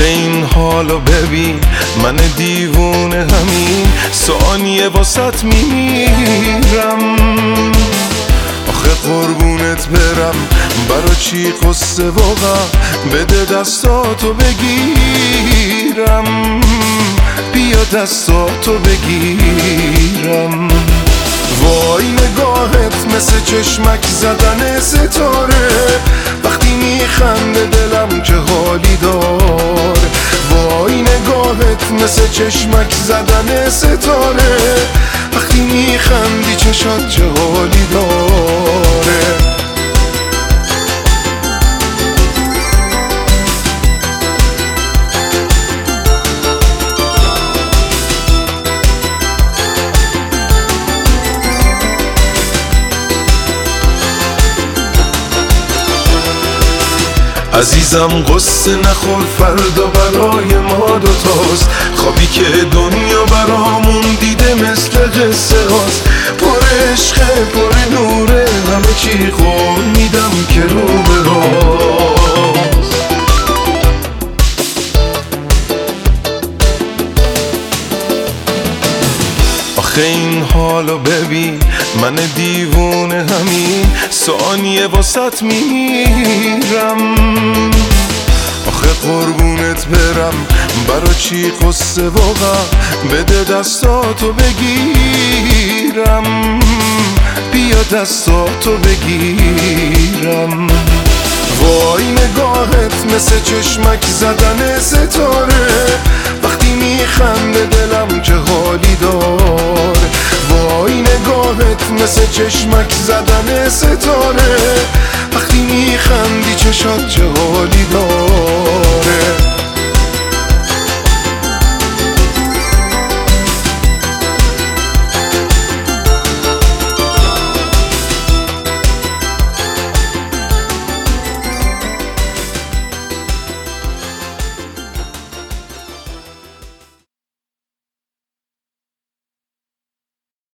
آخه این حالو ببین، من دیوونه همین ثانیه واسط میمیرم. آخه قربونت برم، برا چی قصه و غم؟ بده دستاتو بگیرم، بیا دستاتو بگیرم. وای نگاهت مثل چشمک زدن ستاره، وقتی میخنده دلم چه حالی دار. وای نگاهت مثل چشمک زدن ستاره، وقتی میخندی چشات چه حالی داره. عزیزم قصه نخور، فردا برای ما دوتاست. خوابی که دنیا برامون دیده مثل قصه هاست. پر عشقه پر نوره، همه چی قول میدم که رو به راست. آخه این حالو ببین، من دیوونه همین ثانیه واسط میمیرم. آخه قربونت برم، برا چی قصه و غم؟ بده دستاتو بگیرم، بیا دستاتو بگیرم. وای نگاهت مثل چشمک زدن ستاره، وقتی میخنده دلم چه حالی دار. وای نگاهت مثل چشمک زدن ستاره، وقتی میخندی چشات چه حالی دار.